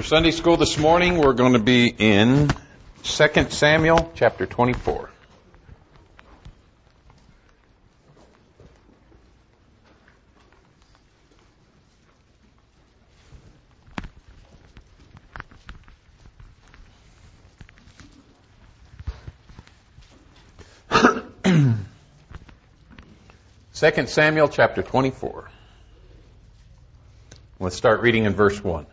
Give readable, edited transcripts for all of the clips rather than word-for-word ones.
Sunday school this morning, we're going to be in 2 Samuel chapter 24. Second Samuel chapter 24. Let's start reading in verse 1.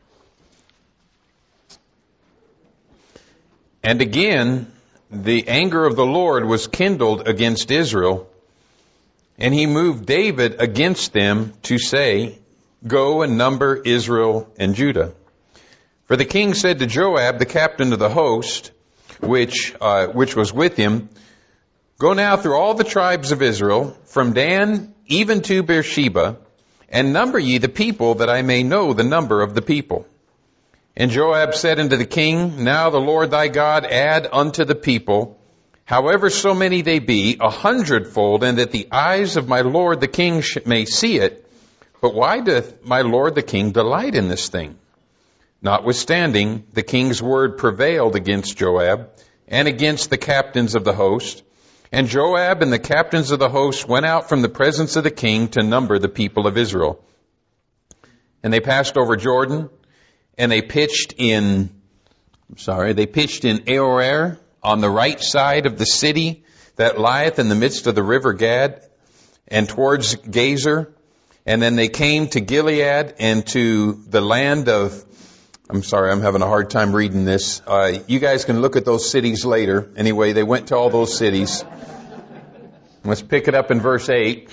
And again, the anger of the Lord was kindled against Israel, and he moved David against them to say, Go and number Israel and Judah. For the king said to Joab, the captain of the host, which was with him, Go now through all the tribes of Israel, from Dan even to Beersheba, and number ye the people, that I may know the number of the people. And Joab said unto the king, Now the Lord thy God add unto the people, however so many they be, 100-fold, and that the eyes of my lord the king may see it. But why doth my lord the king delight in this thing? Notwithstanding, the king's word prevailed against Joab, and against the captains of the host. And Joab and the captains of the host went out from the presence of the king to number the people of Israel. And they passed over Jordan, and they pitched in Aroer on the right side of the city that lieth in the midst of the river Gad, and towards Gazer. And then they came to Gilead and to the land of, I'm having a hard time reading this. You guys can look at those cities later. Anyway, they went to all those cities. Let's pick it up in verse 8.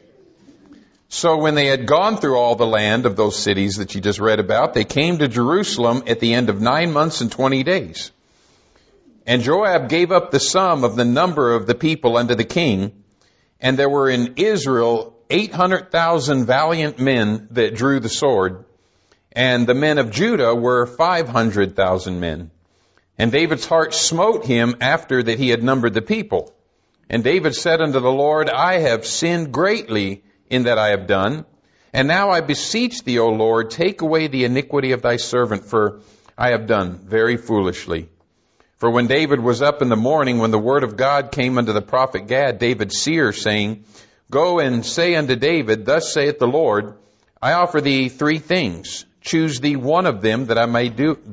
So when they had gone through all the land of those cities that you just read about, they came to Jerusalem at the end of 9 months and 20 days. And Joab gave up the sum of the number of the people unto the king, and there were in Israel 800,000 valiant men that drew the sword, and the men of Judah were 500,000 men. And David's heart smote him after that he had numbered the people. And David said unto the Lord, I have sinned greatly in that I have done. And now I beseech thee, O Lord, take away the iniquity of thy servant, for I have done very foolishly. For when David was up in the morning, when the word of God came unto the prophet Gad, David's seer, saying, Go and say unto David, Thus saith the Lord, I offer thee 3 things. Choose thee one of them, that I may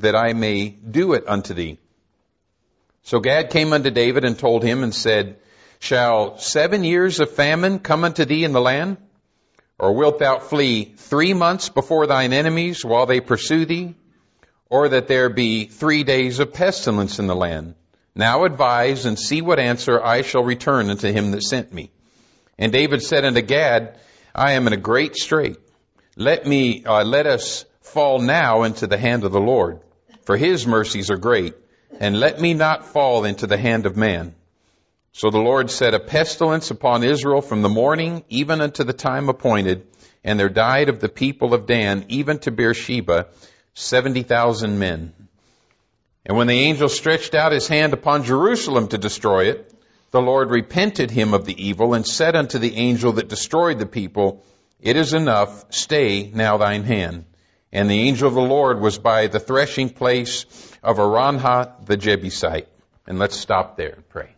do it unto thee. So Gad came unto David and told him and said, Shall 7 years of famine come unto thee in the land? Or wilt thou flee 3 months before thine enemies while they pursue thee? Or that there be 3 days of pestilence in the land? Now advise and see what answer I shall return unto him that sent me. And David said unto Gad, I am in a great strait. Let us fall now into the hand of the Lord, for his mercies are great, and let me not fall into the hand of man. So the Lord set a pestilence upon Israel from the morning even unto the time appointed, and there died of the people of Dan even to Beersheba 70,000 men. And when the angel stretched out his hand upon Jerusalem to destroy it, the Lord repented him of the evil, and said unto the angel that destroyed the people, It is enough, stay now thine hand. And the angel of the Lord was by the threshing place of Aranha the Jebusite. And let's stop there and pray.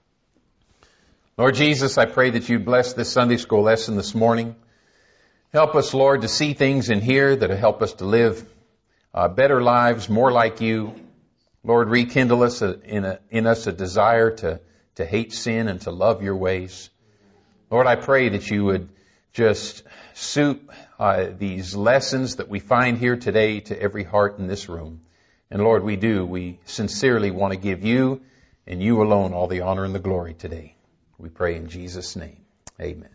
Lord Jesus, I pray that you bless this Sunday school lesson this morning. Help us, Lord, to see things in here that will help us to live better lives, more like you. Lord, rekindle us in us a desire to hate sin and to love your ways. Lord, I pray that you would just suit these lessons that we find here today to every heart in this room. And Lord, we sincerely want to give you and you alone all the honor and the glory today. We pray in Jesus' name. Amen.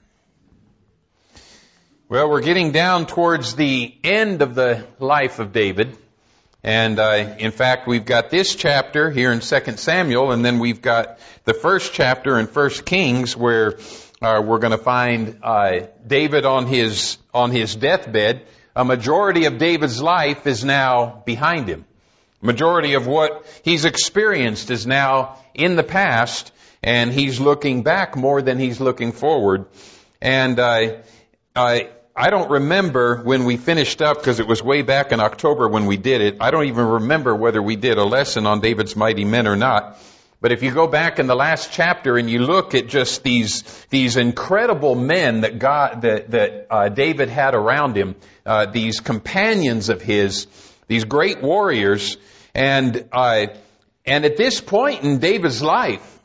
Well, we're getting down towards the end of the life of David. And in fact, we've got this chapter here in 2 Samuel, and then we've got the first chapter in 1 Kings where we're going to find David on his deathbed. A majority of David's life is now behind him. Majority of what he's experienced is now in the past, and he's looking back more than he's looking forward. And I don't remember when we finished up, because it was way back in October when we did it. I don't even remember whether we did a lesson on David's mighty men or not. But if you go back in the last chapter and you look at just these incredible men that David had around him, these companions of his, these great warriors, and at this point in David's life,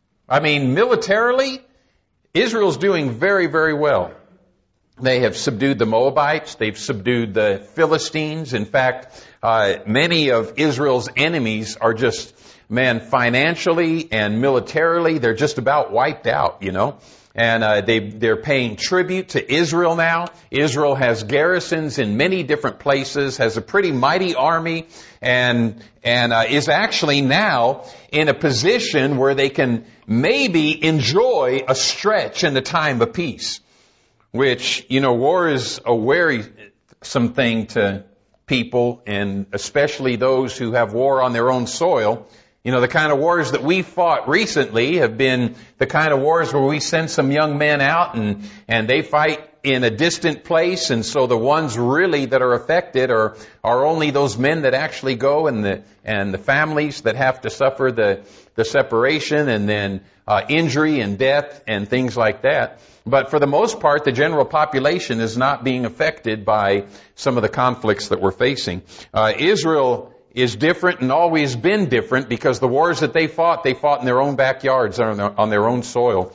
I mean, militarily, Israel's doing very, very well. They have subdued the Moabites. They've subdued the Philistines. In fact, many of Israel's enemies are just, financially and militarily, they're just about wiped out, And they're paying tribute to Israel now. Israel has garrisons in many different places, has a pretty mighty army, and is actually now in a position where they can maybe enjoy a stretch in the time of peace. Which, war is a wearisome thing to people, and especially those who have war on their own soil. The kind of wars that we fought recently have been the kind of wars where we send some young men out and they fight in a distant place, and so the ones really that are affected are only those men that actually go, and the families that have to suffer the separation and then injury and death and things like that. But for the most part, the general population is not being affected by some of the conflicts that we're facing. Israel is different and always been different because the wars that they fought in their own backyards, on their own soil.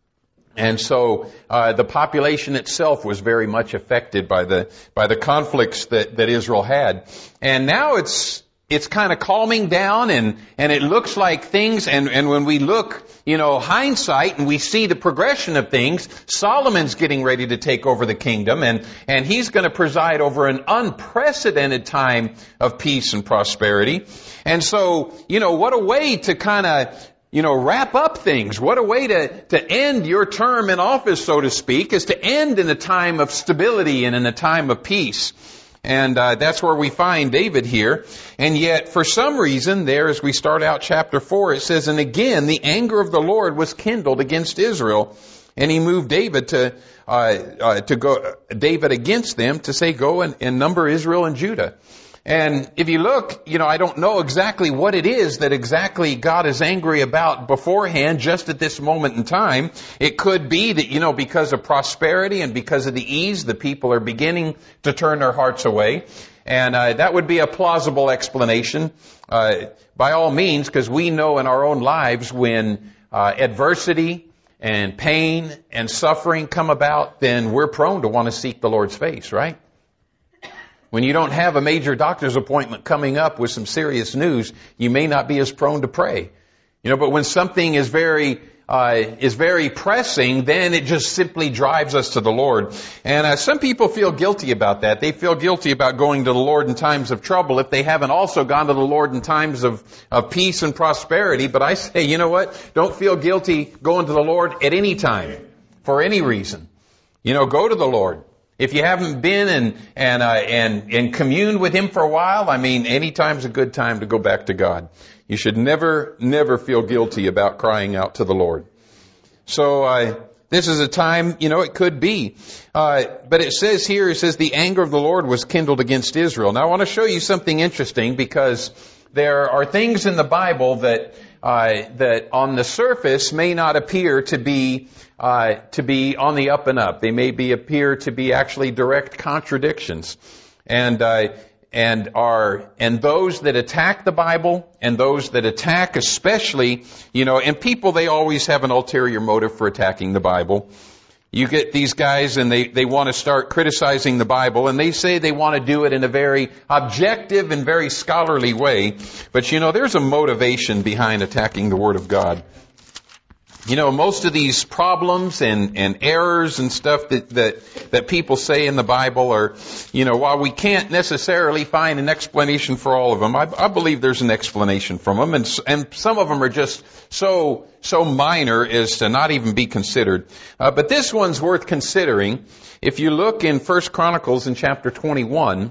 And so the population itself was very much affected by the conflicts that Israel had. And now it's kind of calming down, and it looks like things, and when we look, hindsight, and we see the progression of things, Solomon's getting ready to take over the kingdom, and he's going to preside over an unprecedented time of peace and prosperity. And so, what a way to kind of, wrap up things. What a way to end your term in office, so to speak, is to end in a time of stability and in a time of peace. And that's where we find David here. And yet, for some reason, there, as we start out chapter 4, it says, "And again, the anger of the Lord was kindled against Israel, and he moved David to go against them, to say, go and number Israel and Judah." And if you look, I don't know exactly what it is that exactly God is angry about beforehand, just at this moment in time. It could be that, because of prosperity and because of the ease, the people are beginning to turn their hearts away. And that would be a plausible explanation, by all means, because we know in our own lives when adversity and pain and suffering come about, then we're prone to want to seek the Lord's face, right? When you don't have a major doctor's appointment coming up with some serious news, you may not be as prone to pray. But when something is very pressing, then it just simply drives us to the Lord. And some people feel guilty about that. They feel guilty about going to the Lord in times of trouble if they haven't also gone to the Lord in times of peace and prosperity. But I say, you know what? Don't feel guilty going to the Lord at any time, for any reason. Go to the Lord. If you haven't been and communed with Him for a while, any time's a good time to go back to God. You should never feel guilty about crying out to the Lord. So, this is a time, it could be. But it says here, the anger of the Lord was kindled against Israel. Now I want to show you something interesting, because there are things in the Bible that on the surface may not appear to be on the up and up. They may appear to be actually direct contradictions. And those that attack the Bible, and those that attack especially, and people, they always have an ulterior motive for attacking the Bible. You get these guys and they want to start criticizing the Bible, and they say they want to do it in a very objective and very scholarly way. But there's a motivation behind attacking the Word of God. Most of these problems and errors and stuff that people say in the Bible are, while we can't necessarily find an explanation for all of them, I believe there's an explanation from them, and some of them are just so minor as to not even be considered. But this one's worth considering. If you look in 1 Chronicles in chapter 21,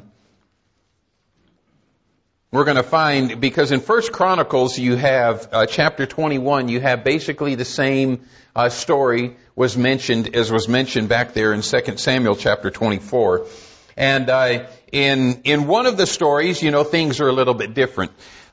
we're going to find, because in 1 Chronicles you have, chapter 21, you have basically the same story was mentioned, as was mentioned back there in 2 Samuel chapter 24. And in one of the stories, things are a little bit different.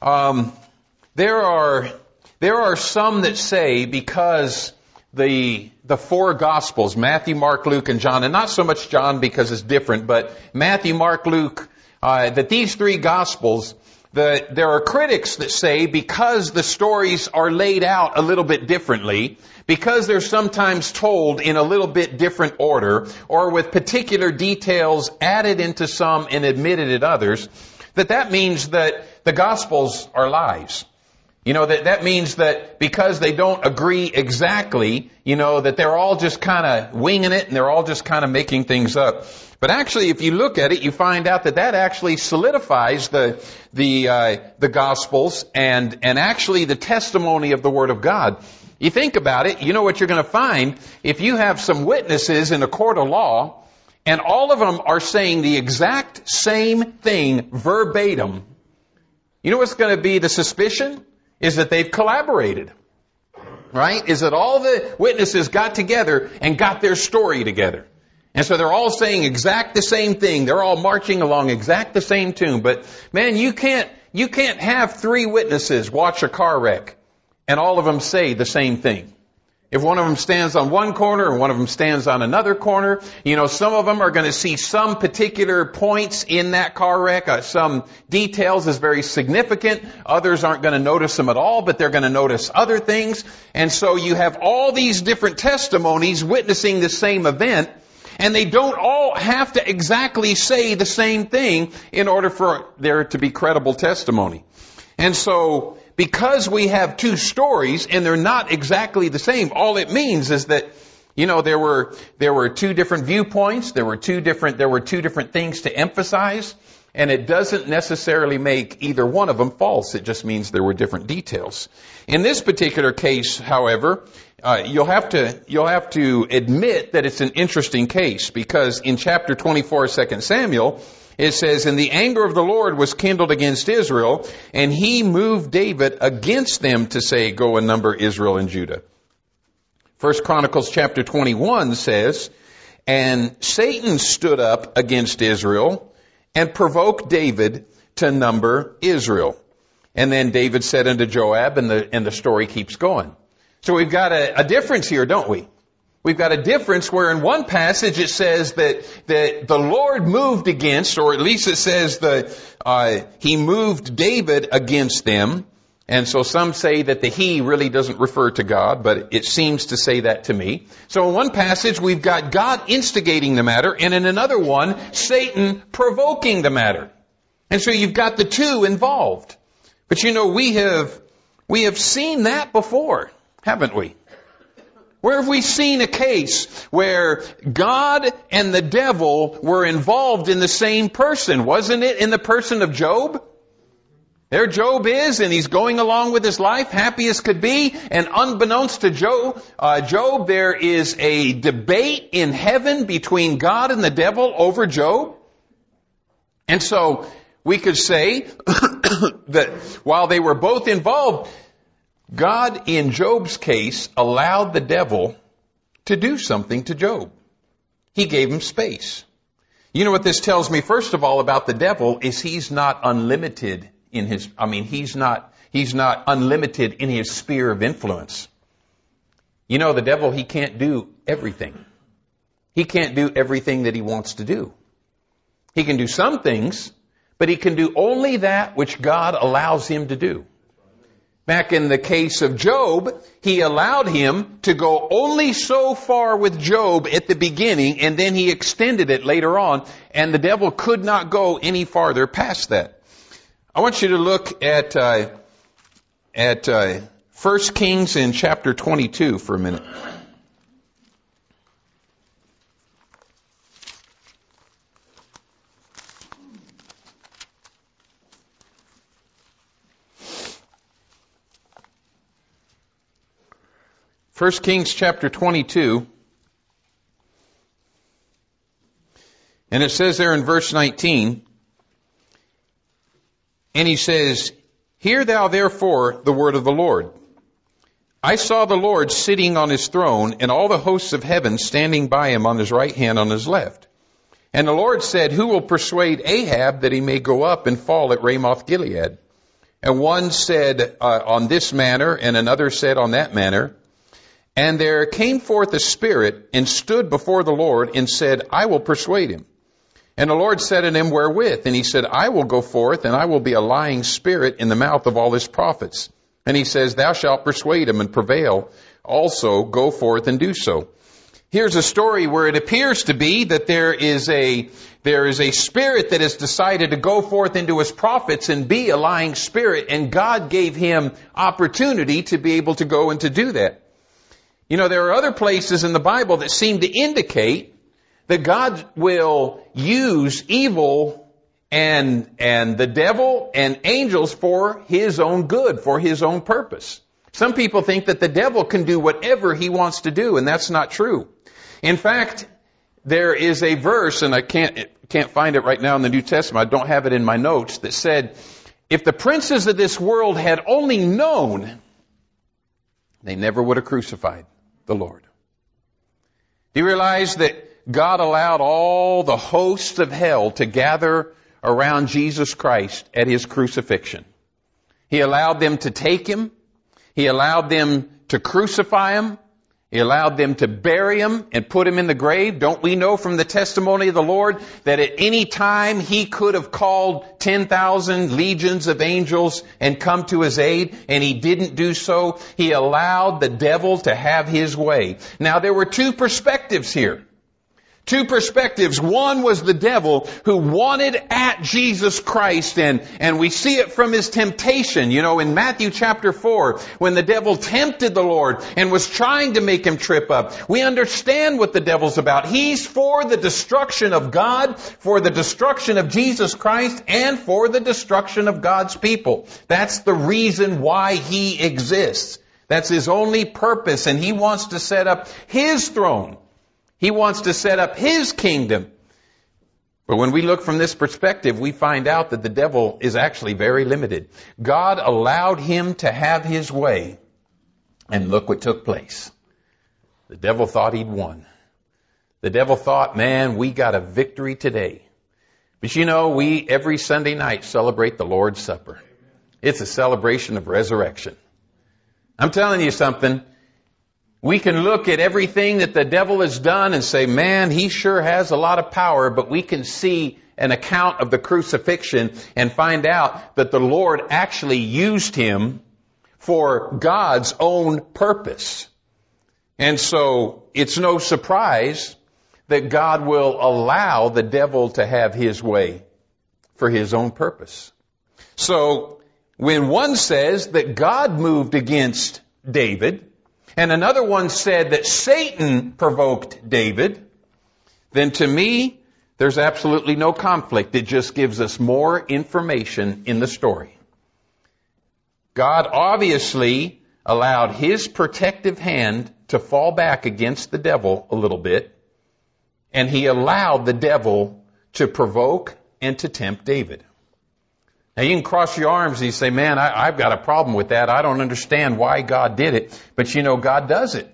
There are some that say because the four Gospels, Matthew, Mark, Luke, and John, and not so much John because it's different, but Matthew, Mark, Luke, that these three Gospels, there are critics that say because the stories are laid out a little bit differently, because they're sometimes told in a little bit different order, or with particular details added into some and omitted in others, that means that the Gospels are lies. That means that because they don't agree exactly, that they're all just kind of winging it and they're all just kind of making things up. But actually, if you look at it, you find out that actually solidifies the Gospels and actually the testimony of the Word of God. You think about it, you know what you're going to find if you have some witnesses in a court of law and all of them are saying the exact same thing verbatim. You know what's going to be the suspicion? Is that they've collaborated, right? Is that all the witnesses got together and got their story together. And so they're all saying exact the same thing. They're all marching along exact the same tune. But man, you can't have three witnesses watch a car wreck and all of them say the same thing. If one of them stands on one corner and one of them stands on another corner, some of them are going to see some particular points in that car wreck, some details as very significant. Others aren't going to notice them at all, but they're going to notice other things. And so you have all these different testimonies witnessing the same event, and they don't all have to exactly say the same thing in order for there to be credible testimony. And so, because we have two stories and they're not exactly the same, all it means is that, there were two different viewpoints, there were two different things to emphasize, and it doesn't necessarily make either one of them false. It just means there were different details. In this particular case, however, you'll have to admit that it's an interesting case, because in chapter 24 of 2 Samuel, it says, "And the anger of the Lord was kindled against Israel, and he moved David against them to say, go and number Israel and Judah." 1 Chronicles chapter 21 says, "And Satan stood up against Israel and provoked David to number Israel. And then David said unto Joab," and the story keeps going. So we've got a difference here, don't we? We've got a difference where in one passage it says that the Lord moved against, or at least it says that he moved David against them. And so some say that the he really doesn't refer to God, but it seems to say that to me. So in one passage we've got God instigating the matter, and in another one, Satan provoking the matter. And so you've got the two involved. But we have seen that before, haven't we? Where have we seen a case where God and the devil were involved in the same person? Wasn't it in the person of Job? There Job is, and he's going along with his life, happy as could be, and unbeknownst to Job, there is a debate in heaven between God and the devil over Job. And so we could say that while they were both involved, God, in Job's case, allowed the devil to do something to Job. He gave him space. You know what this tells me, first of all, about the devil is he's not unlimited in he's not unlimited in his sphere of influence. The devil, he can't do everything. He can't do everything that he wants to do. He can do some things, but he can do only that which God allows him to do. Back in the case of Job, he allowed him to go only so far with Job at the beginning, and then he extended it later on, and the devil could not go any farther past that. I want you to look at 1 Kings in chapter 22 for a minute. First Kings chapter 22, and it says there in verse 19, and he says, "Hear thou therefore the word of the Lord. I saw the Lord sitting on his throne, and all the hosts of heaven standing by him on his right hand, on his left. And the Lord said, who will persuade Ahab that he may go up and fall at Ramoth Gilead? And one said on this manner, and another said on that manner. And there came forth a spirit, and stood before the Lord, and said, I will persuade him. And the Lord said unto him, wherewith? And he said, I will go forth, and I will be a lying spirit in the mouth of all his prophets. And he says, thou shalt persuade him and prevail. Also go forth and do so. Here's a story where it appears to be that there is a spirit that has decided to go forth into his prophets and be a lying spirit, and God gave him opportunity to be able to go and to do that. You know, there are other places in the Bible that seem to indicate that God will use evil and the devil and angels for his own good, for his own purpose. Some people think that the devil can do whatever he wants to do, and that's not true. In fact, there is a verse, and I can't find it right now in the New Testament, I don't have it in my notes, that said, if the princes of this world had only known, they never would have crucified the Lord. Do you realize that God allowed all the hosts of hell to gather around Jesus Christ at his crucifixion? He allowed them to take him. He allowed them to crucify him. He allowed them to bury him and put him in the grave. Don't we know from the testimony of the Lord that at any time he could have called 10,000 legions of angels and come to his aid, and he didn't do so. He allowed the devil to have his way. Now there were two perspectives here. Two perspectives. One was the devil who wanted at Jesus Christ, and we see it from his temptation. You know, in Matthew chapter 4, when the devil tempted the Lord and was trying to make him trip up, we understand what the devil's about. He's for the destruction of God, for the destruction of Jesus Christ, and for the destruction of God's people. That's the reason why he exists. That's his only purpose, and he wants to set up his throne. He wants to set up his kingdom. But when we look from this perspective, we find out that the devil is actually very limited. God allowed him to have his way. And look what took place. The devil thought he'd won. The devil thought, man, we got a victory today. But you know, we every Sunday night celebrate the Lord's Supper. It's a celebration of resurrection. I'm telling you something. We can look at everything that the devil has done and say, man, he sure has a lot of power, but we can see an account of the crucifixion and find out that the Lord actually used him for God's own purpose. And so it's no surprise that God will allow the devil to have his way for his own purpose. So when one says that God moved against David, and another one said that Satan provoked David, then to me, there's absolutely no conflict. It just gives us more information in the story. God obviously allowed his protective hand to fall back against the devil a little bit, and he allowed the devil to provoke and to tempt David. Now you can cross your arms and you say, man, I've got a problem with that. I don't understand why God did it. But you know, God does it.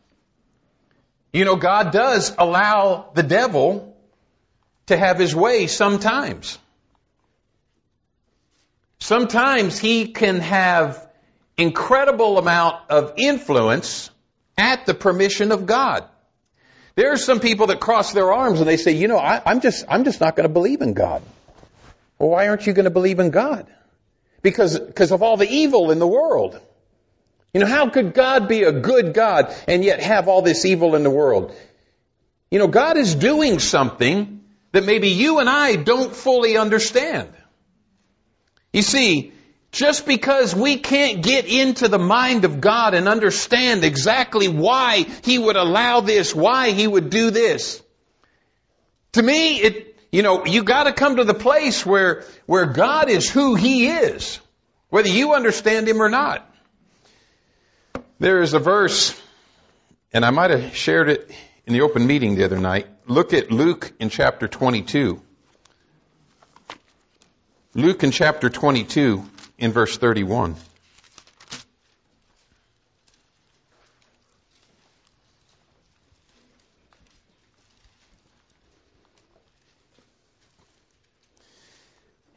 You know, God does allow the devil to have his way sometimes. Sometimes he can have incredible amount of influence at the permission of God. There are some people that cross their arms and they say, you know, I'm just not going to believe in God. Well, why aren't you going to believe in God? Because of all the evil in the world. You know, how could God be a good God and yet have all this evil in the world? You know, God is doing something that maybe you and I don't fully understand. You see, just because we can't get into the mind of God and understand exactly why He would allow this, why He would do this, to me, you got to come to the place where God is who He is, whether you understand Him or not. There is a verse, and I might have shared it in the open meeting the other night. Look at Luke in chapter 22. Luke in chapter 22 in verse 31.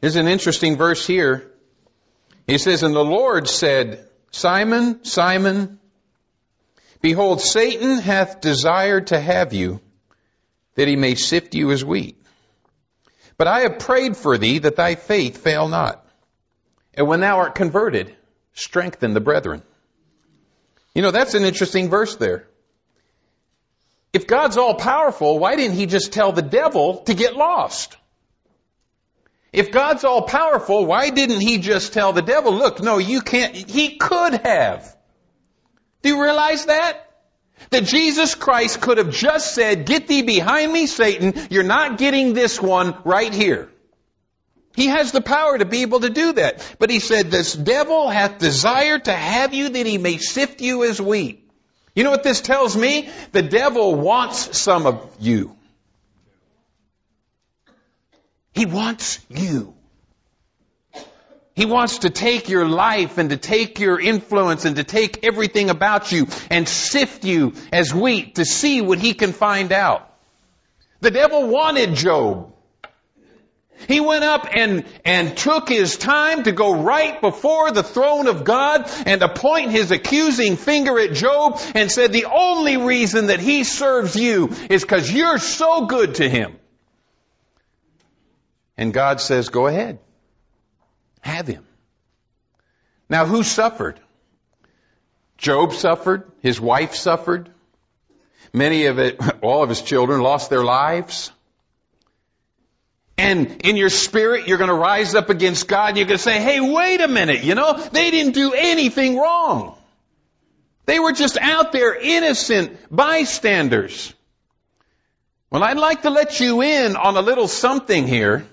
There's an interesting verse here. He says, and the Lord said, Simon, Simon, behold, Satan hath desired to have you, that he may sift you as wheat. But I have prayed for thee, that thy faith fail not. And when thou art converted, strengthen the brethren. You know, that's an interesting verse there. If God's all powerful, why didn't he just tell the devil to get lost? If God's all powerful, why didn't he just tell the devil, look, no, you can't. He could have. Do you realize that? That Jesus Christ could have just said, get thee behind me, Satan. You're not getting this one right here. He has the power to be able to do that. But he said, this devil hath desired to have you, that he may sift you as wheat. You know what this tells me? The devil wants some of you. He wants you. He wants to take your life and to take your influence and to take everything about you and sift you as wheat to see what he can find out. The devil wanted Job. He went up and took his time to go right before the throne of God and to point his accusing finger at Job and said, the only reason that he serves you is because you're so good to him. And God says, go ahead. Have him. Now, who suffered? Job suffered. His wife suffered. All of his children lost their lives. And in your spirit, you're going to rise up against God and you're going to say, hey, wait a minute, they didn't do anything wrong. They were just out there innocent bystanders. Well, I'd like to let you in on a little something here.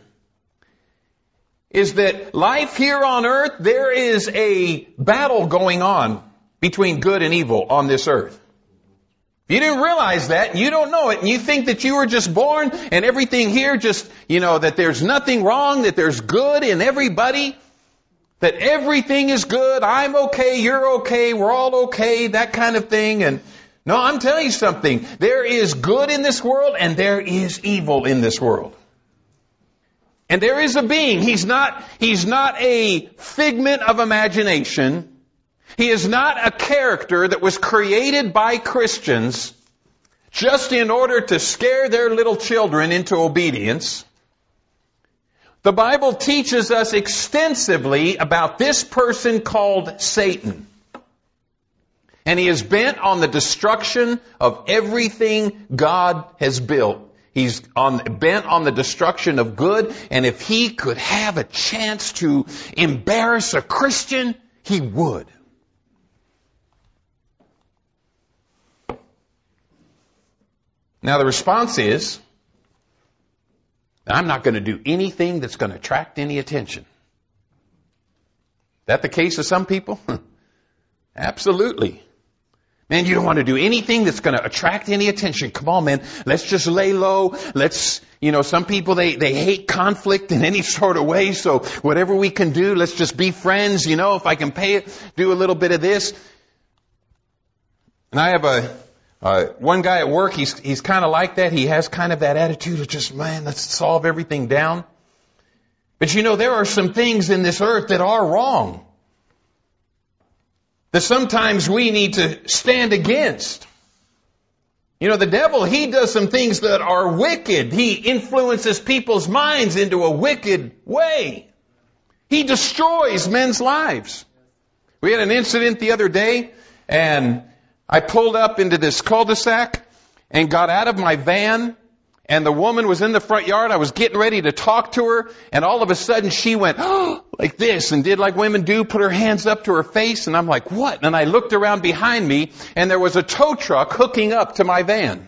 Is that life here on earth, there is a battle going on between good and evil on this earth. If you didn't realize that, you don't know it, and you think that you were just born and everything here just, that there's nothing wrong, that there's good in everybody, that everything is good, I'm okay, you're okay, we're all okay, that kind of thing. And no, I'm telling you something. There is good in this world and there is evil in this world. And there is a being. He's not a figment of imagination. He is not a character that was created by Christians just in order to scare their little children into obedience. The Bible teaches us extensively about this person called Satan. And he is bent on the destruction of everything God has built. He's bent on the destruction of good, and if he could have a chance to embarrass a Christian, he would. Now the response is, I'm not going to do anything that's going to attract any attention. Is that the case of some people? Absolutely. Man, you don't want to do anything that's going to attract any attention. Come on, man. Let's just lay low. Some people, they hate conflict in any sort of way. So whatever we can do, let's just be friends. If I can pay it, do a little bit of this. And I have one guy at work. He's kind of like that. He has kind of that attitude of just, man, let's solve everything down. But there are some things in this earth that are wrong. That sometimes we need to stand against. The devil, he does some things that are wicked. He influences people's minds into a wicked way. He destroys men's lives. We had an incident the other day, and I pulled up into this cul-de-sac and got out of my van, and the woman was in the front yard. I was getting ready to talk to her, and all of a sudden she went, like this, and did like women do, put her hands up to her face, and I'm like, what? And I looked around behind me, and there was a tow truck hooking up to my van.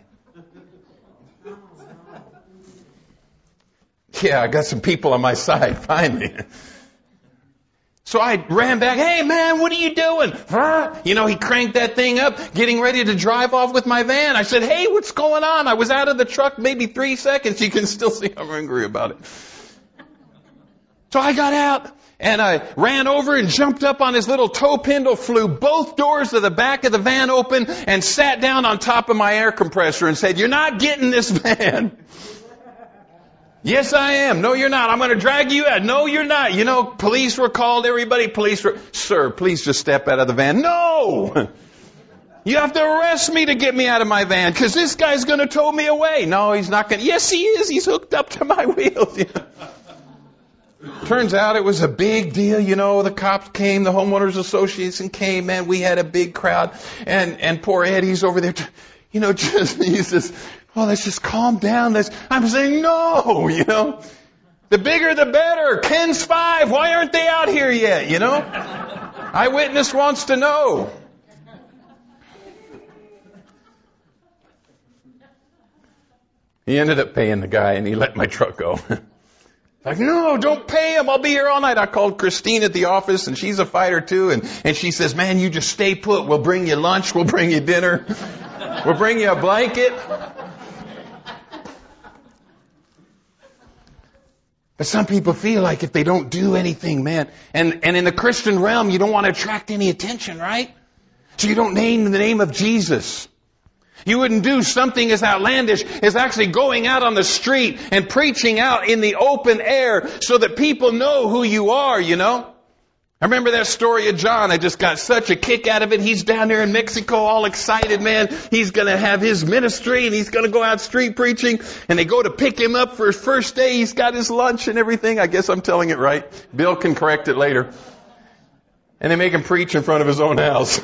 Yeah, I got some people on my side, finally. So I ran back, hey man, what are you doing? He cranked that thing up, getting ready to drive off with my van. I said, hey, what's going on? I was out of the truck maybe 3 seconds. You can still see I'm angry about it. So I got out and I ran over and jumped up on his little tow spindle, flew both doors of the back of the van open and sat down on top of my air compressor and said, you're not getting this van. Yes, I am. No, you're not. I'm going to drag you out. No, you're not. You know, police were called. Everybody, Sir, please just step out of the van. No! You have to arrest me to get me out of my van because this guy's going to tow me away. No, he's not going to. Yes, he is. He's hooked up to my wheels. Turns out it was a big deal. You know, the cops came, the homeowners association came, man, we had a big crowd. And poor Eddie's over there, he says, oh, let's just calm down. I'm saying, no, the bigger the better. Ken's 5. Why aren't they out here yet, Eyewitness wants to know. He ended up paying the guy and he let my truck go. Like, no, don't pay him. I'll be here all night. I called Christine at the office and she's a fighter too. And she says, man, you just stay put. We'll bring you lunch. We'll bring you dinner. We'll bring you a blanket. But some people feel like if they don't do anything, man, and in the Christian realm, you don't want to attract any attention, right? So you don't name the name of Jesus. You wouldn't do something as outlandish as actually going out on the street and preaching out in the open air so that people know who you are, I remember that story of John. I just got such a kick out of it. He's down there in Mexico all excited, man. He's going to have his ministry and he's going to go out street preaching. And they go to pick him up for his first day. He's got his lunch and everything. I guess I'm telling it right. Bill can correct it later. And they make him preach in front of his own house.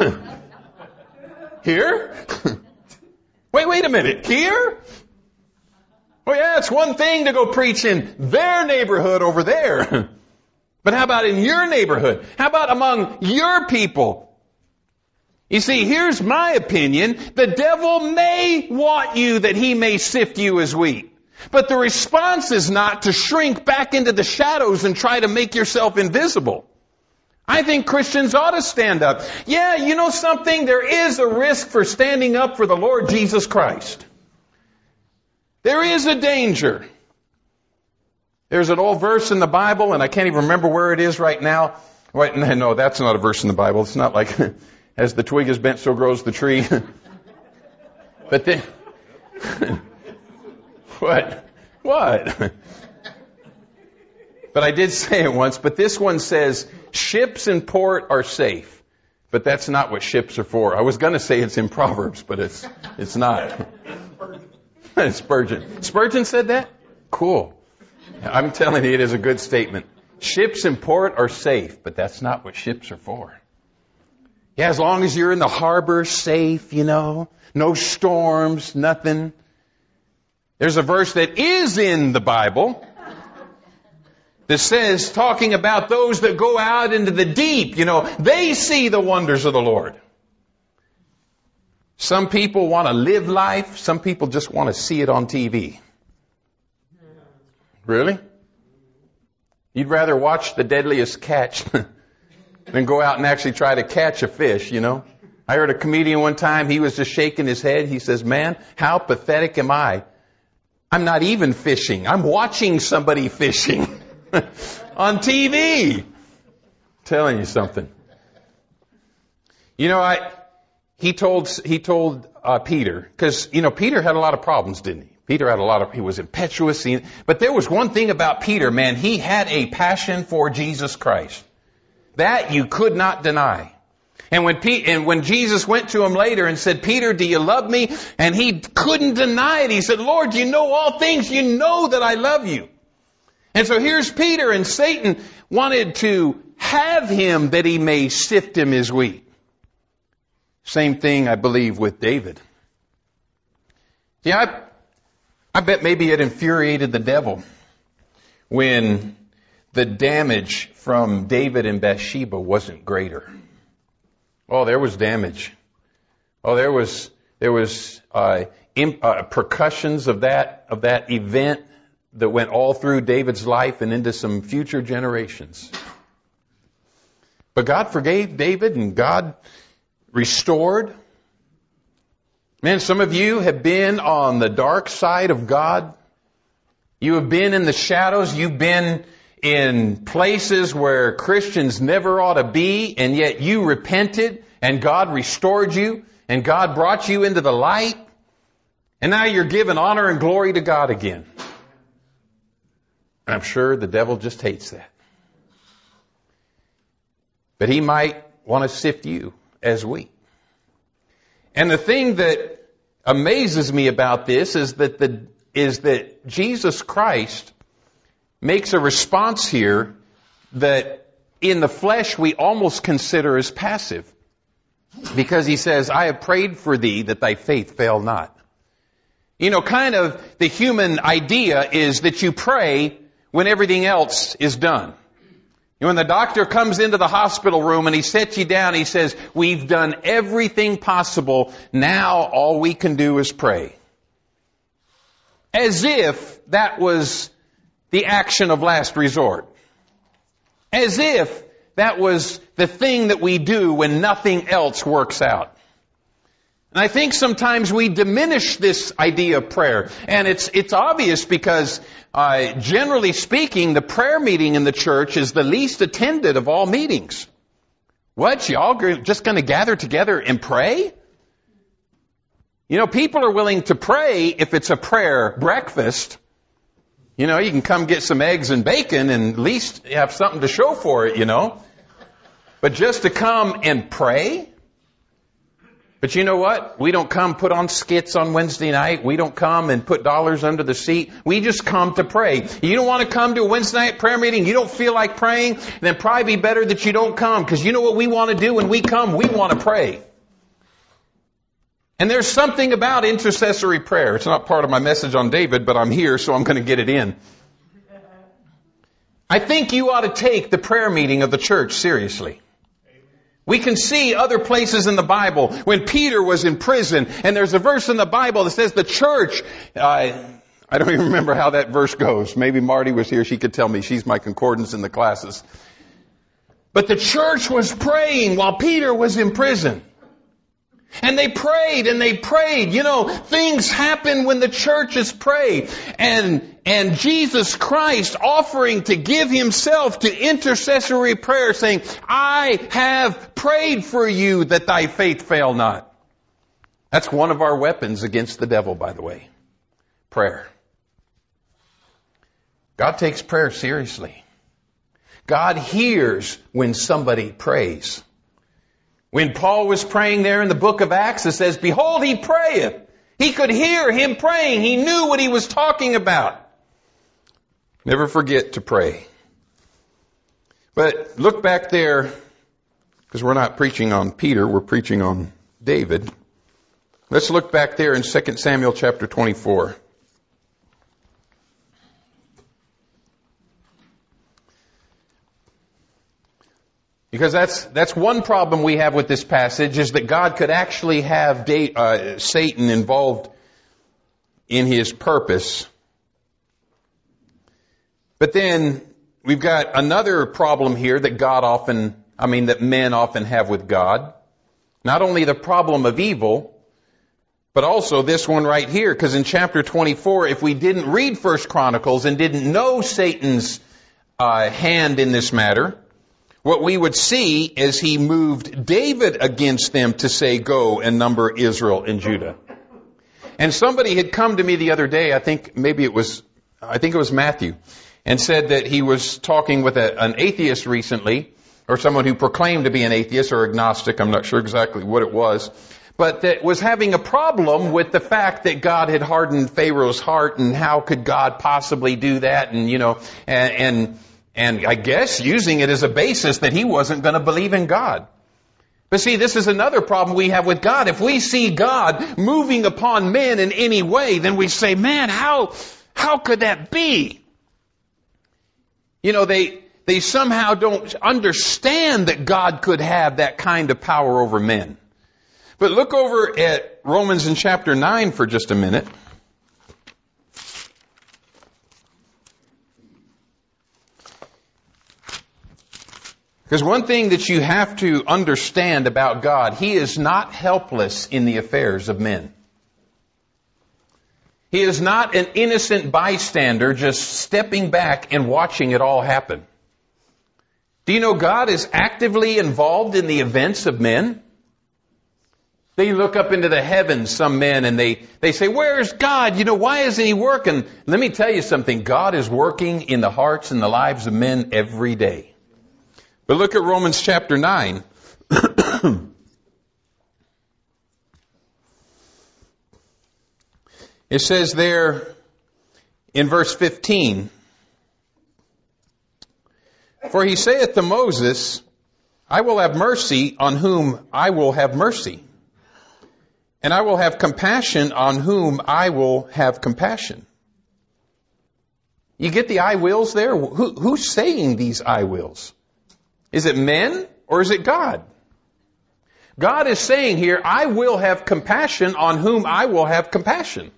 Here? Wait a minute. Here? Oh yeah, it's one thing to go preach in their neighborhood over there. But how about in your neighborhood? How about among your people? You see, here's my opinion. The devil may want you that he may sift you as wheat. But the response is not to shrink back into the shadows and try to make yourself invisible. I think Christians ought to stand up. Yeah, you know something? There is a risk for standing up for the Lord Jesus Christ. There is a danger. There's an old verse in the Bible, and I can't even remember where it is right now. Wait, no, that's not a verse in the Bible. It's not like, as the twig is bent, so grows the tree. But then, what? But I did say it once, but this one says, ships in port are safe. But that's not what ships are for. I was going to say it's in Proverbs, but it's not. It's Spurgeon. Spurgeon said that? Cool. I'm telling you, it is a good statement. Ships in port are safe, but that's not what ships are for. Yeah, as long as you're in the harbor, safe, no storms, nothing. There's a verse that is in the Bible that says, talking about those that go out into the deep, they see the wonders of the Lord. Some people want to live life. Some people just want to see it on TV. Really? You'd rather watch The Deadliest Catch than go out and actually try to catch a fish, I heard a comedian one time, he was just shaking his head. He says, man, how pathetic am I? I'm not even fishing. I'm watching somebody fishing on TV. Telling you something. He told Peter, because, Peter had a lot of problems, didn't he? He was impetuous. But there was one thing about Peter, man, he had a passion for Jesus Christ. That you could not deny. And when Jesus went to him later and said, Peter, do you love me? And he couldn't deny it. He said, Lord, you know all things. You know that I love you. And so here's Peter, and Satan wanted to have him that he may sift him as wheat. Same thing, I believe, with David. Yeah, I bet maybe it infuriated the devil when the damage from David and Bathsheba wasn't greater. Oh, there was damage. Oh, there was percussions of that event that went all through David's life and into some future generations. But God forgave David and God restored. Man, some of you have been on the dark side of God. You have been in the shadows. You've been in places where Christians never ought to be, and yet you repented, and God restored you, and God brought you into the light, and now you're giving honor and glory to God again. And I'm sure the devil just hates that. But he might want to sift you as wheat. And the thing that amazes me about this is that Jesus Christ makes a response here that in the flesh we almost consider as passive. Because he says, I have prayed for thee that thy faith fail not. You know, kind of the human idea is that you pray when everything else is done. When the doctor comes into the hospital room and he sets you down, he says, we've done everything possible. Now all we can do is pray. As if that was the action of last resort. As if that was the thing that we do when nothing else works out. And I think sometimes we diminish this idea of prayer. And it's obvious because, generally speaking, the prayer meeting in the church is the least attended of all meetings. What? Y'all just going to gather together and pray? You know, people are willing to pray if it's a prayer breakfast. You know, you can come get some eggs and bacon and at least have something to show for it, you know. But just to come and pray? But you know what? We don't come put on skits on Wednesday night. We don't come and put dollars under the seat. We just come to pray. You don't want to come to a Wednesday night prayer meeting? You don't feel like praying? Then probably be better that you don't come. Because you know what we want to do when we come? We want to pray. And there's something about intercessory prayer. It's not part of my message on David, but I'm here, so I'm going to get it in. I think you ought to take the prayer meeting of the church seriously. We can see other places in the Bible when Peter was in prison, and there's a verse in the Bible that says the church, I don't even remember how that verse goes. Maybe Marty was here, she could tell me. She's my concordance in the classes. But the church was praying while Peter was in prison. And they prayed and they prayed. You know, things happen when the churches pray. And Jesus Christ offering to give himself to intercessory prayer, saying, I have prayed for you that thy faith fail not. That's one of our weapons against the devil, by the way. Prayer. God takes prayer seriously. God hears when somebody prays. When Paul was praying there in the book of Acts, it says, behold, he prayeth. He could hear him praying. He knew what he was talking about. Never forget to pray. But look back there, because we're not preaching on Peter, we're preaching on David. Let's look back there in 2 Samuel chapter 24. Because that's one problem we have with this passage, is that God could actually have Satan involved in his purpose. But then we've got another problem here that that men often have with God. Not only the problem of evil, but also this one right here. Because in chapter 24, if we didn't read 1 Chronicles and didn't know Satan's hand in this matter, what we would see is he moved David against them to say, go and number Israel and Judah. And somebody had come to me the other day, I think it was Matthew, and said that he was talking with an atheist recently, or someone who proclaimed to be an atheist or agnostic, I'm not sure exactly what it was, but that was having a problem with the fact that God had hardened Pharaoh's heart, and how could God possibly do that, and I guess using it as a basis that he wasn't going to believe in God. But see, this is another problem we have with God. If we see God moving upon men in any way, then we say, man, how could that be? You know, they somehow don't understand that God could have that kind of power over men. But look over at Romans in chapter 9 for just a minute. Because one thing that you have to understand about God, he is not helpless in the affairs of men. He is not an innocent bystander just stepping back and watching it all happen. Do you know God is actively involved in the events of men? They look up into the heavens, some men, and they say, where's God? Why isn't He working? Let me tell you something. God is working in the hearts and the lives of men every day. But look at Romans chapter 9. It says there in verse 15, for he saith to Moses, I will have mercy on whom I will have mercy, and I will have compassion on whom I will have compassion. You get the I wills there? Who's saying these I wills? Is it men or is it God? God is saying here, I will have compassion on whom I will have compassion.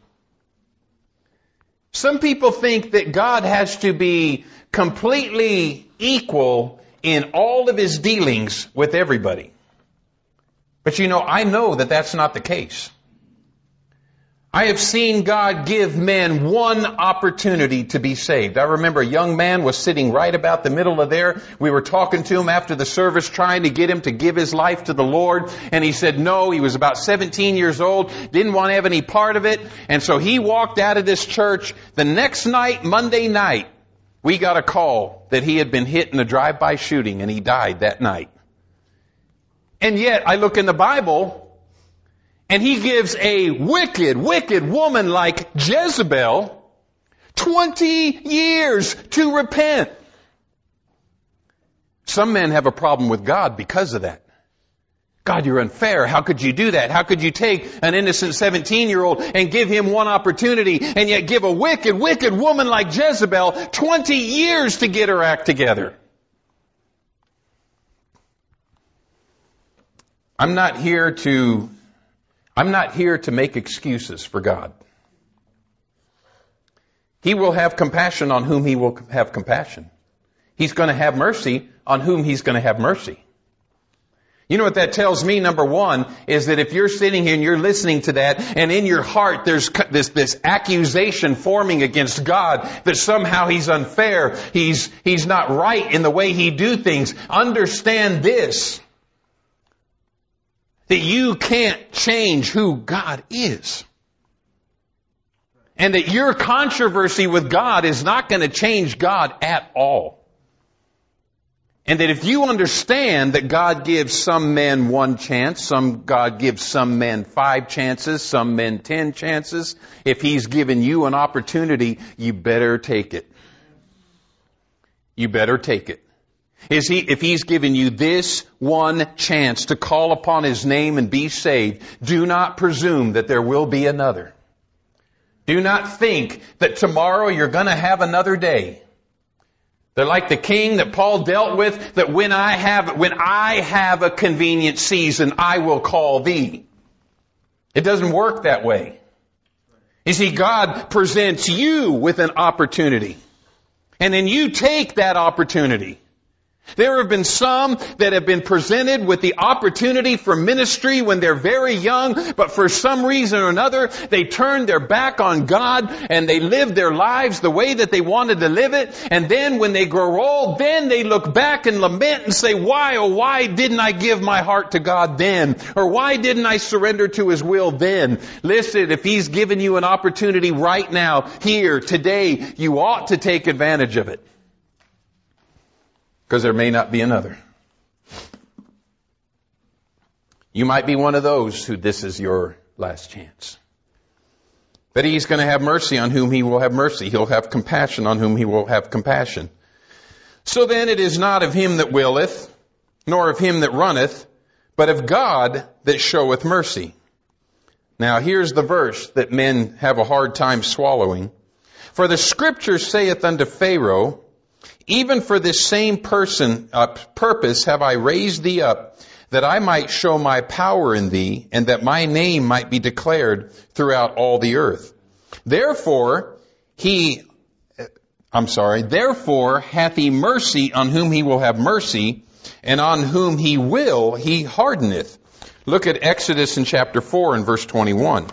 Some people think that God has to be completely equal in all of His dealings with everybody. But I know that that's not the case. I have seen God give men one opportunity to be saved. I remember a young man was sitting right about the middle of there. We were talking to him after the service, trying to get him to give his life to the Lord. And he said no. He was about 17 years old, didn't want to have any part of it. And so he walked out of this church. The next night, Monday night, we got a call that he had been hit in a drive-by shooting and he died that night. And yet, I look in the Bible, and He gives a wicked, wicked woman like Jezebel 20 years to repent. Some men have a problem with God because of that. God, you're unfair. How could you do that? How could you take an innocent 17-year-old and give him one opportunity and yet give a wicked, wicked woman like Jezebel 20 years to get her act together? I'm not here to make excuses for God. He will have compassion on whom He will have compassion. He's going to have mercy on whom He's going to have mercy. You know what that tells me, number one, is that if you're sitting here and you're listening to that, and in your heart there's this accusation forming against God that somehow He's unfair, He's not right in the way He do things, understand this. That you can't change who God is. And that your controversy with God is not going to change God at all. And that if you understand that God gives some men one chance, God gives some men 5 chances, some men 10 chances, if He's given you an opportunity, you better take it. You better take it. If He's given you this one chance to call upon His name and be saved, do not presume that there will be another. Do not think that tomorrow you're going to have another day. They're like the king that Paul dealt with, that when I have a convenient season, I will call thee. It doesn't work that way. You see, God presents you with an opportunity. And then you take that opportunity. There have been some that have been presented with the opportunity for ministry when they're very young, but for some reason or another, they turned their back on God and they lived their lives the way that they wanted to live it. And then when they grow old, then they look back and lament and say, why, oh, why didn't I give my heart to God then? Or why didn't I surrender to His will then? Listen, if He's given you an opportunity right now, here, today, you ought to take advantage of it. Because there may not be another. You might be one of those who this is your last chance. But He's going to have mercy on whom He will have mercy. He'll have compassion on whom He will have compassion. So then it is not of him that willeth, nor of him that runneth, but of God that showeth mercy. Now here's the verse that men have a hard time swallowing. For the Scripture saith unto Pharaoh, even for this same purpose have I raised thee up, that I might show my power in thee, and that my name might be declared throughout all the earth. Therefore hath He mercy on whom He will have mercy, and on whom He will He hardeneth. Look at Exodus in chapter 4 and verse 21.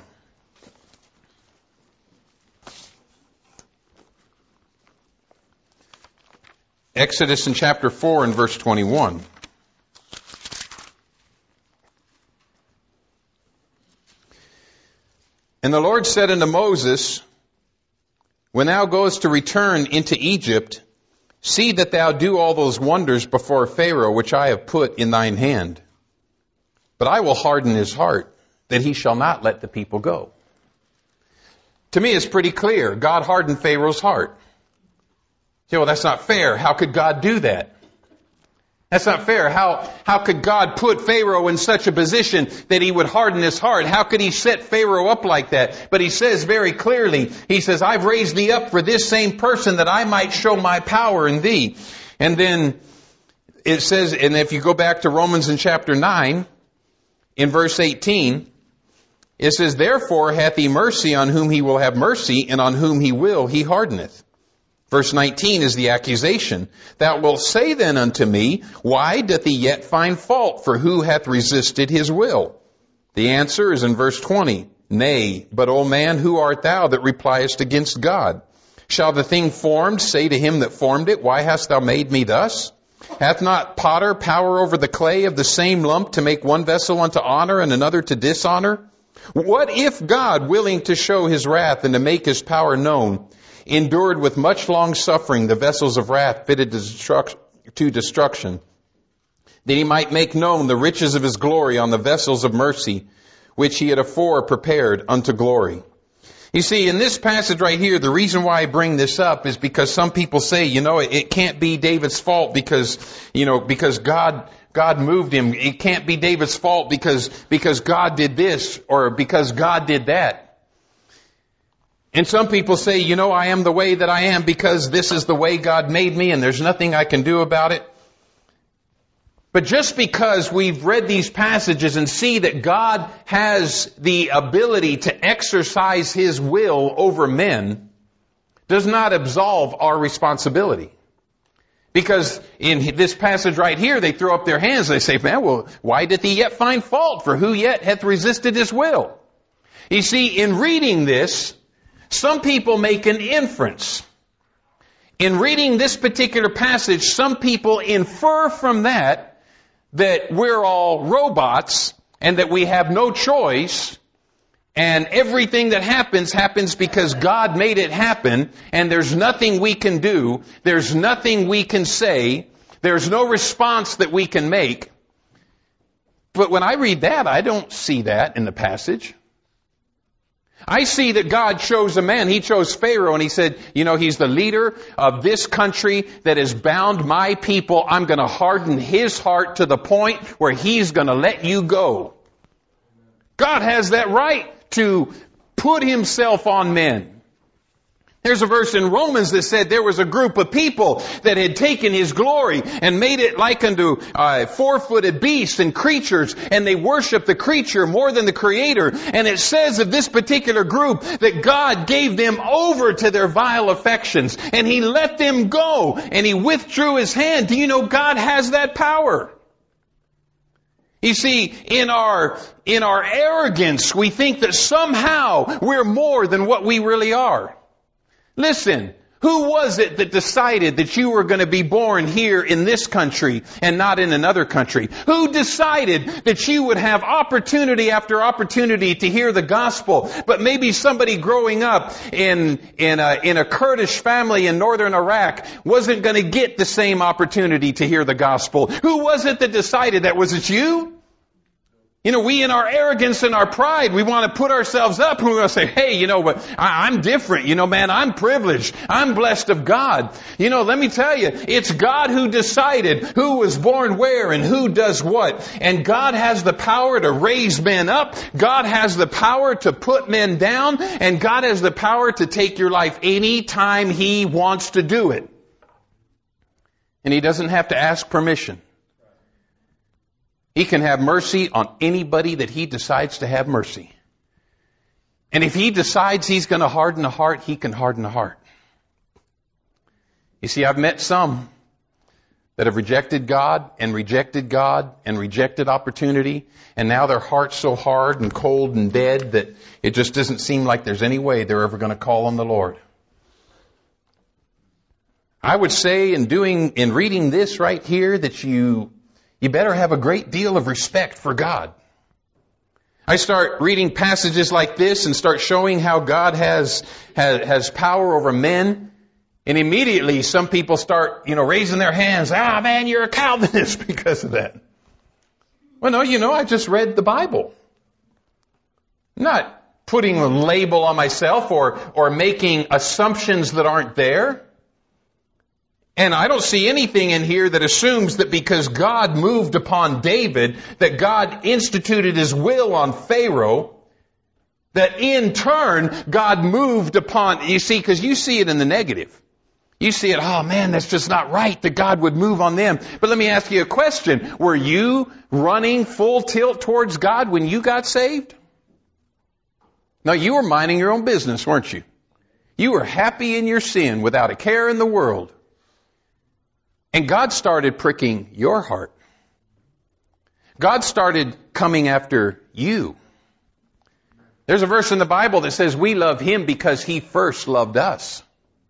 Exodus in chapter 4 and verse 21. And the Lord said unto Moses, when thou goest to return into Egypt, see that thou do all those wonders before Pharaoh, which I have put in thine hand. But I will harden his heart, that he shall not let the people go. To me, it's pretty clear. God hardened Pharaoh's heart. You say, well, that's not fair. How could God do that? That's not fair. How could God put Pharaoh in such a position that he would harden his heart? How could he set Pharaoh up like that? But he says very clearly, he says, I've raised thee up for this same person that I might show my power in thee. And then it says, and if you go back to Romans in chapter 9, in verse 18, it says, therefore hath he mercy on whom he will have mercy, and on whom he will he hardeneth. Verse 19 is the accusation. Thou wilt say then unto me, why doth he yet find fault? For who hath resisted his will? The answer is in verse 20. Nay, but, O man, who art thou that repliest against God? Shall the thing formed say to him that formed it, why hast thou made me thus? Hath not potter power over the clay of the same lump to make one vessel unto honor and another to dishonor? What if God, willing to show his wrath and to make his power known, endured with much long suffering the vessels of wrath fitted to destruction, that he might make known the riches of his glory on the vessels of mercy, which he had afore prepared unto glory. You see, in this passage right here, the reason why I bring this up is because some people say, it can't be David's fault because God moved him. It can't be David's fault because God did this or because God did that. And some people say, I am the way that I am because this is the way God made me and there's nothing I can do about it. But just because we've read these passages and see that God has the ability to exercise his will over men does not absolve our responsibility. Because in this passage right here, they throw up their hands. They say, man, well, why doth he yet find fault? For who yet hath resisted his will? You see, in reading this, some people make an inference. In reading this particular passage, some people infer from that we're all robots and that we have no choice and everything that happens because God made it happen and there's nothing we can do, there's nothing we can say, there's no response that we can make. But when I read that, I don't see that in the passage. I see that God chose a man. He chose Pharaoh and he said, he's the leader of this country that has bound my people. I'm going to harden his heart to the point where he's going to let you go. God has that right to put himself on men. There's a verse in Romans that said there was a group of people that had taken his glory and made it like unto four-footed beasts and creatures, and they worshiped the creature more than the Creator. And it says of this particular group that God gave them over to their vile affections, and he let them go, and he withdrew his hand. Do you know God has that power? You see, in our arrogance, we think that somehow we're more than what we really are. Listen, who was it that decided that you were going to be born here in this country and not in another country? Who decided that you would have opportunity after opportunity to hear the gospel, but maybe somebody growing up in a Kurdish family in northern Iraq wasn't going to get the same opportunity to hear the gospel? Who was it that decided that? Was it you? We in our arrogance and our pride, we want to put ourselves up and we want to say, hey, but I'm different. Man, I'm privileged. I'm blessed of God. Let me tell you, it's God who decided who was born where and who does what. And God has the power to raise men up. God has the power to put men down. And God has the power to take your life any time he wants to do it. And he doesn't have to ask permission. He can have mercy on anybody that he decides to have mercy. And if he decides he's going to harden a heart, he can harden a heart. You see, I've met some that have rejected God and rejected opportunity, and now their heart's so hard and cold and dead that it just doesn't seem like there's any way they're ever going to call on the Lord. I would say in reading this right here that you better have a great deal of respect for God. I start reading passages like this and start showing how God has power over men. And immediately some people start, raising their hands. Ah, man, you're a Calvinist because of that. Well, no, I just read the Bible. I'm not putting a label on myself or making assumptions that aren't there. And I don't see anything in here that assumes that because God moved upon David, that God instituted His will on Pharaoh, that in turn God moved upon, you see, because you see it in the negative. You see it, oh man, that's just not right that God would move on them. But let me ask you a question. Were you running full tilt towards God when you got saved? No, you were minding your own business, weren't you? You were happy in your sin without a care in the world. And God started pricking your heart. God started coming after you. There's a verse in the Bible that says we love Him because He first loved us.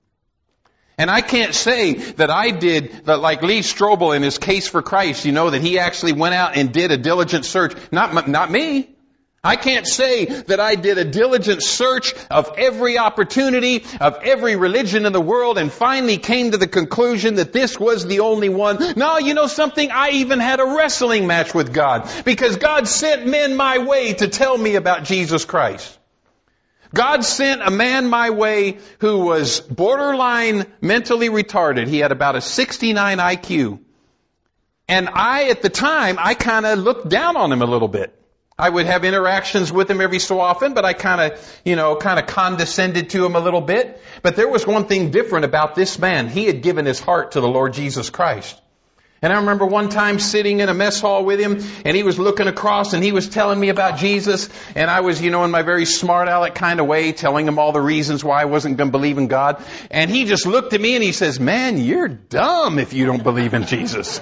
And I can't say that I did, like Lee Strobel in his Case for Christ, that he actually went out and did a diligent search. Not me. I can't say that I did a diligent search of every opportunity, of every religion in the world, and finally came to the conclusion that this was the only one. No, you know something? I even had a wrestling match with God, because God sent men my way to tell me about Jesus Christ. God sent a man my way who was borderline mentally retarded. He had about a 69 IQ. And at the time, I kind of looked down on him a little bit. I would have interactions with him every so often, but I kind of condescended to him a little bit. But there was one thing different about this man. He had given his heart to the Lord Jesus Christ. And I remember one time sitting in a mess hall with him, and he was looking across and he was telling me about Jesus, and I was, in my very smart aleck kind of way, telling him all the reasons why I wasn't going to believe in God. And he just looked at me and he says, "Man, you're dumb if you don't believe in Jesus."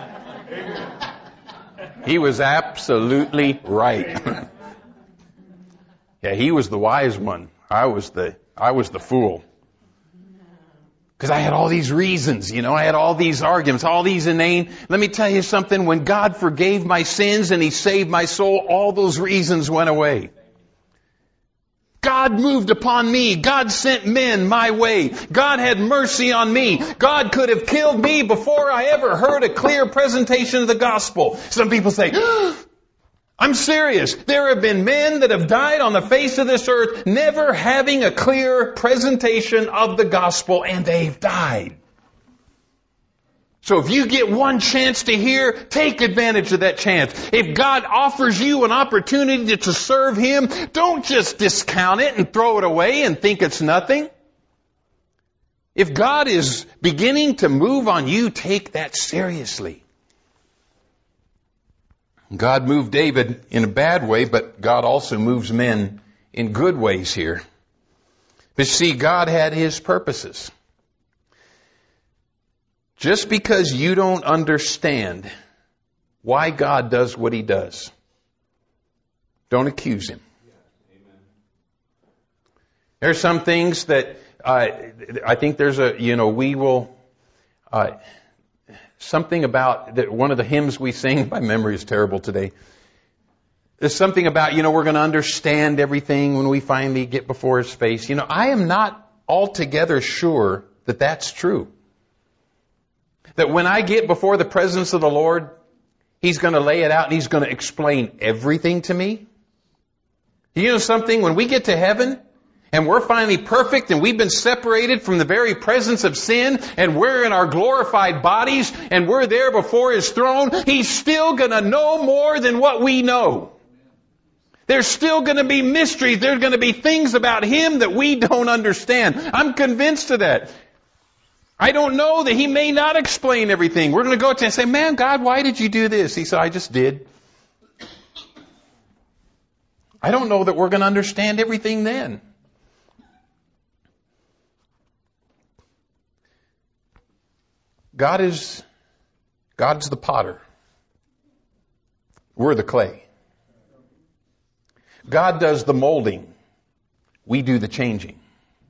He was absolutely right. Yeah, he was the wise one. I was the fool. Because I had all these reasons, I had all these arguments, all these inane. Let me tell you something. When God forgave my sins and He saved my soul, all those reasons went away. God moved upon me. God sent men my way. God had mercy on me. God could have killed me before I ever heard a clear presentation of the gospel. Some people say, I'm serious. There have been men that have died on the face of this earth never having a clear presentation of the gospel, and they've died. So if you get one chance to hear, take advantage of that chance. If God offers you an opportunity to serve Him, don't just discount it and throw it away and think it's nothing. If God is beginning to move on you, take that seriously. God moved David in a bad way, but God also moves men in good ways here. But see, God had His purposes. Just because you don't understand why God does what He does, don't accuse Him. There are some things that I think there's something about that. One of the hymns we sing, my memory is terrible today. There's something about, we're going to understand everything when we finally get before His face. I am not altogether sure that that's true. That when I get before the presence of the Lord, He's going to lay it out and He's going to explain everything to me. You know something? When we get to heaven, and we're finally perfect and we've been separated from the very presence of sin, and we're in our glorified bodies and we're there before His throne, He's still going to know more than what we know. There's still going to be mysteries. There's going to be things about Him that we don't understand. I'm convinced of that. I don't know that He may not explain everything. We're going to go to Him and say, "Man, God, why did you do this?" He said, "I just did." I don't know that we're going to understand everything then. God's the potter. We're the clay. God does the molding. We do the changing.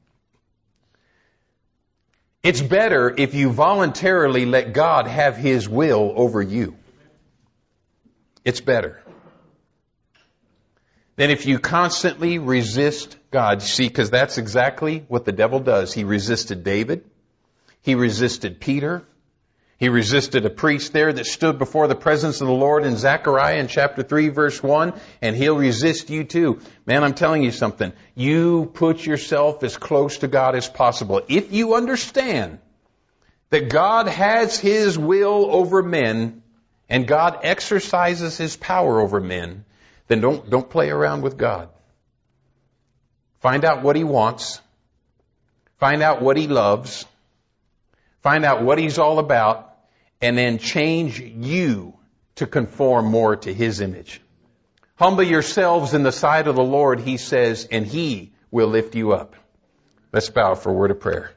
It's better if you voluntarily let God have His will over you. It's better. then if you constantly resist God, see, because that's exactly what the devil does. He resisted David. He resisted Peter. He resisted a priest there that stood before the presence of the Lord in Zechariah in chapter 3, verse 1, and he'll resist you too. Man, I'm telling you something. You put yourself as close to God as possible. If you understand that God has His will over men and God exercises His power over men, then don't play around with God. Find out what He wants. Find out what He loves. Find out what He's all about. And then change you to conform more to His image. Humble yourselves in the sight of the Lord, He says, and He will lift you up. Let's bow for a word of prayer.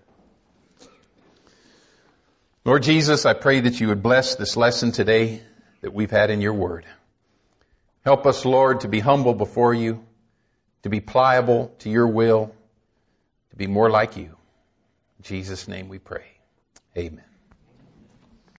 Lord Jesus, I pray that you would bless this lesson today that we've had in your word. Help us, Lord, to be humble before you, to be pliable to your will, to be more like you. In Jesus' name we pray. Amen.